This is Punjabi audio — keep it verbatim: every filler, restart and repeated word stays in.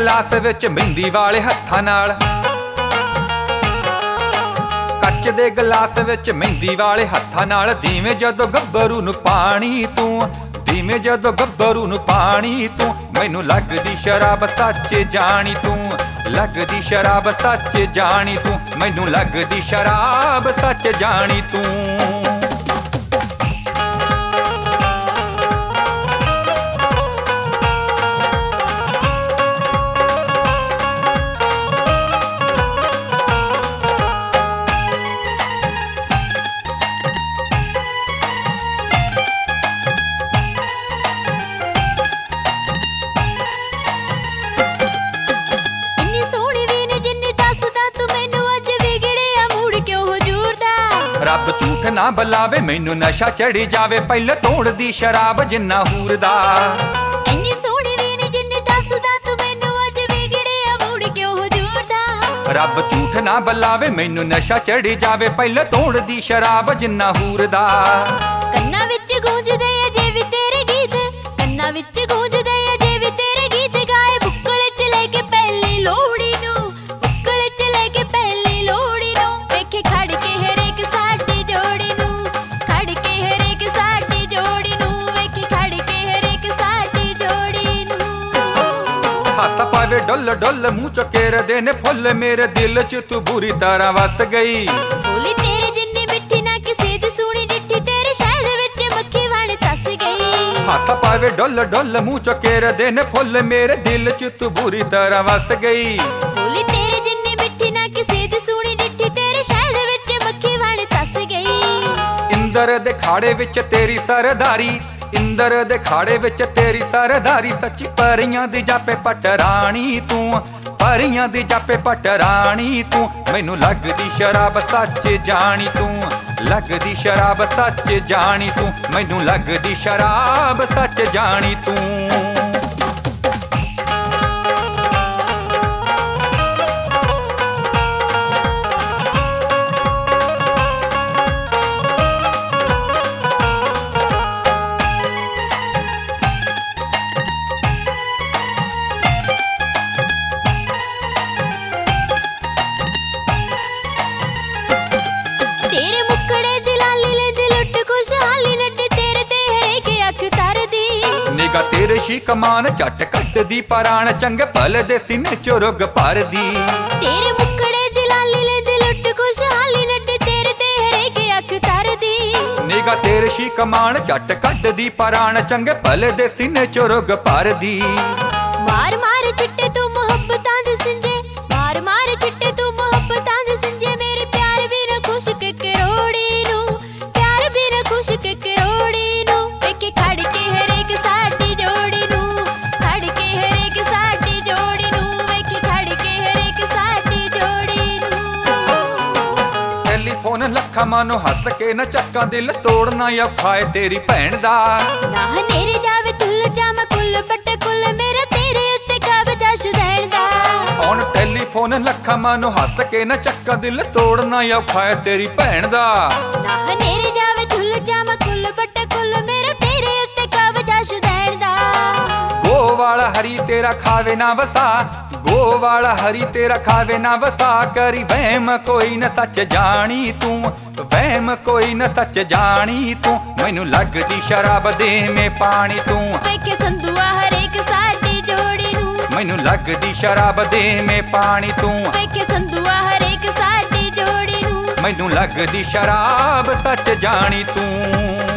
ਗਲਾਸ ਵਿੱਚ ਮਹਿੰਦੀ ਵਾਲੇ ਹੱਥਾਂ ਨਾਲ, ਕੱਚ ਦੇ ਗਲਾਸ ਵਿੱਚ ਮਹਿੰਦੀ ਵਾਲੇ ਹੱਥਾਂ ਨਾਲ, ਦੀਵੇਂ ਜਦੋਂ ਗੱਭਰੂ ਨੂੰ ਪਾਣੀ ਤੂੰ, ਦੀਵੇਂ ਜਦੋਂ ਗੱਭਰੂ ਨੂੰ ਪਾਣੀ ਤੂੰ, ਮੈਨੂੰ ਲੱਗਦੀ ਸ਼ਰਾਬ ਸੱਚ ਜਾਣੀ ਤੂੰ, ਲੱਗਦੀ ਸ਼ਰਾਬ ਸੱਚ ਜਾਣੀ ਤੂੰ, ਮੈਨੂੰ ਲੱਗਦੀ ਸ਼ਰਾਬ ਸੱਚ ਜਾਣੀ ਤੂੰ। ਰੱਬ ਝੂਠ ਨਾ ਬੁਲਾਵੇ ਮੈਨੂੰ ਨਸ਼ਾ ਚੜੀ ਜਾਵੇ, ਪਹਿਲੇ ਤੋੜਦੀ ਸ਼ਰਾਬ ਜਿੰਨਾ ਹੂਰਦਾ। ਇੰਨੀ ਸੋਹਣੀ ਵੀ ਨੀ ਜਿੰਨੀ ਦੱਸਦਾ ਤੂੰ ਮੈਨੂੰ, ਅੱਜ ਵਿਗੜਿਆ ਮੂਡ ਕਿਉਂ ਹਜ਼ੂਰ ਦਾ। ਰੱਬ ਝੂਠ ਨਾ ਬੁਲਾਵੇ ਮੈਨੂੰ ਨਸ਼ਾ ਚੜੀ ਜਾਵੇ, ਪਹਿਲੇ ਤੋੜਦੀ ਸ਼ਰਾਬ ਜਿੰਨਾ ਹੂਰਦਾ। ਕੰਨਾਂ ਵਿੱਚ ਗੂੰਜਦੇ ਅਜੇ ਵੀ ਤੇਰੇ ਗੀਤ, ਕੰਨਾਂ ਵਿੱਚ ਗੂੰਜਦੇ ਅਜੇ ਵੀ ਤੇਰੇ ਗੀਤ, ਗਾਏ ਬੁੱਕਲ ਚ ਲੈ ਕੇ ਪਹਿਲੀ ਲੋਹੜੀ ਨੂੰ, ਬੁੱਕਲ ਚ ਲੈ ਕੇ ਪਹਿਲੀ ਲੋਹੜੀ ਨੂੰ, ਵੇਖੇ ਖੜ ਕੇ ਹਰੇਕ ਸਾਡੀ ਜੋੜੀ ਨੂੰ, ਖੜ ਕੇ ਹਰੇਕ ਸਾਡੀ ਜੋੜੀ ਨੂੰ, ਵੇਖੇ ਖੜ ਕੇ ਹਰੇਕ ਸਾਡੀ ਜੋੜੀ ਨੂੰ। ਹੱਥ ਪਾਵੇ ਡੁੱਲ ਡੁੱਲ ਮੂੰਹ ਚ ਕੇਰਦੇ ਨੇ ਫੁੱਲ, ਮੇਰੇ ਦਿਲ ਚ ਤੂੰ ਬੁਰੀ ਤਰ੍ਹਾਂ ਵਸ ਗਈ। ਬੋਲੀ ਤੇਰੇ ਜਿੰਨੀ ਮਿੱਠੀ ਨਾ ਕਿਸੇ ਦੀ ਸੁਣੀ ਡਿੱਠੀ, ਤੇਰੇ ਸ਼ਹਿਦ ਵਿੱਚ ਮੱਖੀ ਵਣ ਤਸ ਗਈ। ਹੱਥ ਪਾਵੇ ਡੁੱਲ ਡੁੱਲ ਮੂੰਹ ਚ ਕੇਰਦੇ ਨੇ ਫੁੱਲ, ਮੇਰੇ ਦਿਲ ਚ ਤੂੰ ਬੁਰੀ ਤਰ੍ਹਾਂ ਵਸ ਗਈ। ਬੋਲੀ ਤੇਰੇ ਜਿੰਨੀ ਮਿੱਠੀ ਨਾ ਕਿਸੇ ਦੀ ਸੁਣੀ ਡਿੱਠੀ, ਤੇਰੇ ਸ਼ਹਿਦ ਵਿੱਚ ਮੱਖੀ ਵਣ ਤਸ ਗਈ। ਇੰਦਰ ਦੇ ਖਾੜੇ ਵਿੱਚ ਤੇਰੀ ਸਰਦਾਰੀ, ਇੰਦਰ ਦੇ ਖਾੜੇ ਵਿੱਚ ਤੇਰੀ ਸਰਦਾਰੀ, ਸੱਚੀ ਪਰੀਆਂ ਦੀ ਜਾਪੇ ਪਟਰਾਣੀ ਤੂੰ, ਪਰੀਆਂ ਦੀ ਜਾਪੇ ਪਟਰਾਣੀ ਤੂੰ, ਮੈਨੂੰ ਲੱਗਦੀ ਸ਼ਰਾਬ ਸੱਚ ਜਾਣੀ ਤੂੰ, ਲੱਗਦੀ ਸ਼ਰਾਬ ਸੱਚ ਜਾਣੀ ਤੂੰ, ਮੈਨੂੰ ਲੱਗਦੀ ਸ਼ਰਾਬ ਸੱਚ ਜਾਣੀ ਤੂੰ। ਨਿਗਾ ਤੇਰੇ ਸ਼ੀ ਕਮਾਨ ਝੱਟ ਕੱਟਦੀ ਪਰਾਣ, ਚੰਗੇ ਭਲੇ ਦੇ ਸੀਨੇ ਚੋਂ ਰੁੱਗ ਭਰਦੀ। ਤੇਰੇ ਮੁਖੜੇ ਦੀ ਲਾਲੀ ਲੈਂਦੀ ਲੁੱਟ ਖੁਸ਼ਹਾਲੀ, ਨੱਡੇ ਤੇਰੇ ਤੇ ਹਰੇਕ ਅੱਖ ਤਰਦੀ। ਨਿਗਾ ਤੇਰੇ ਸ਼ੀ ਕਮਾਨ ਝੱਟ ਕੱਟਦੀ ਪਰਾਣ, ਚੰਗੇ ਭਲੇ ਦੇ ਸੀਨੇ ਚੋਂ ਰੁੱਗ ਭਰਦੀ। ਮਾਰ ਮਾਰ ਚਿੱਟੇ ਤੂੰ ਮੁਹੱਬਤਾਂ ਦੇ ਸਿੰਜੇ, ਮਾਰ ਮਾਰ ਚਿੱਟੇ ਤੂੰ ਮੁਹੱਬਤਾਂ ਦੇ ਸਿੰਜੇ, ਮੇਰੇ ਪਿਆਰ ਵੀ ਨਾ ਖੁਸ਼ ਕੇ ਕਰੋੜੀ ਨੂੰ, ਪਿਆਰ ਵੀ ਨਾ ਖੁਸ਼ ਕੇ ਕਰੋੜੀ ਨੂੰ, ਵੇਖੇ ਖੜ ਕੇ ਹਰੇਕ ਸਾਡੀ ਜੋੜੀ ਨੂੰ, ਖੜ ਕੇ ਹਰੇਕ ਸਾਡੀ ਜੋੜੀ ਨੂੰ, ਵੇਖੇ ਖੜ ਕੇ ਹਰੇਕ ਸਾਡੀ ਜੋੜੀ ਨੂੰ। ਟੈਲੀਫੋਨ ਲੱਖਾਂ ਮਾਨੋ ਹੱਸ ਕੇ ਨਾ ਚੱਕਾਂ, ਦਿਲ ਤੋੜਨਾ ਔਖਾ ਏ ਤੇਰੀ ਭੈਣ ਦਾ। ਨਾ ਹਨੇਰੇ ਜਾਵੇ ਤੁੱਲ ਜਾਵਾਂ ਕੁੱਲ ਬੱਟੇ ਕੁੱਲ, ਮੇਰਾ ਤੇਰੇ ਉੱਤੇ ਕਬਜ਼ਾ ਸ਼ੁਦੈਣ ਦਾ। ਹੁਣ ਟੈਲੀਫੋਨ ਲੱਖਾਂ ਮਾਨੋ ਹੱਸ ਕੇ ਨਾ ਚੱਕਾਂ, ਦਿਲ ਤੋੜਨਾ ਔਖਾ ਏ ਤੇਰੀ ਭੈਣ ਦਾ। ਨਾ ਹਨੇਰੇ ਜਾਵੇ ਤੁੱਲ ਜਾਵਾਂ ਕੁੱਲ ਬੱਟੇ ਕੁੱਲ, ਮੇਰਾ ਤੇਰੇ ਉੱਤੇ ਕਬਜ਼ਾ ਸ਼ੁਦੈਣ ਦਾ। ਗੋ ਵਾਲਾ ਹਰੀ ਤੇਰਾ ਖਾਵੇ ਨਾ ਵਸਾ, ਗੋ ਵਾਲਾ ਹਰੀ ਤੇਰਾ ਖਾਵੇ ਨਾ ਵਸਾ, ਕਰੀ ਵਹਿਮ ਕੋਈ ਨਾ ਸੱਚ ਜਾਣੀ ਤੂੰ, ਵਹਿਮ ਕੋਈ ਨਾ ਸੱਚ ਜਾਣੀ ਤੂੰ, ਮੈਨੂੰ ਲੱਗਦੀ ਸ਼ਰਾਬ ਦੇਵੇਂ ਪਾਣੀ ਤੂੰ, ਵੇਖੇ ਸੰਧੂਆ ਹਰੇਕ ਸਾਡੀ ਜੋੜੀ ਨੂੰ, ਮੈਨੂੰ ਲੱਗਦੀ ਸ਼ਰਾਬ ਦੇਵੇਂ ਪਾਣੀ ਤੂੰ, ਵੇਖੇ ਸੰਧੂਆ ਹਰੇਕ ਸਾਡੀ ਜੋੜੀ ਨੂੰ, ਮੈਨੂੰ ਲੱਗਦੀ ਸ਼ਰਾਬ ਸੱਚ ਜਾਣੀ ਤੂੰ।